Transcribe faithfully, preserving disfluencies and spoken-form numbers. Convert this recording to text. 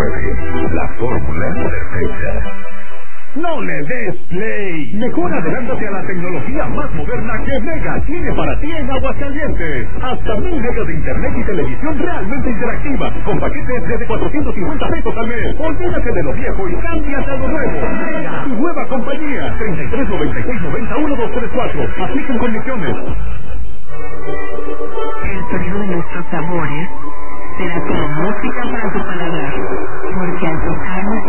Mega, la fórmula perfecta. ¡No le des play! Mejor adelántate a la tecnología más moderna que Mega tiene para ti en Aguascalientes. Hasta mil megas de internet y televisión realmente interactiva, con paquetes desde cuatrocientos cincuenta pesos al mes. Olvídate de lo viejo y cámbiate a lo nuevo. Mega, tu nueva compañía. treinta y tres noventa y seis noventa uno dos tres cuatro. Aplican condiciones. El sonido de nuestros sabores será como música para tu paladar, porque al tocarnos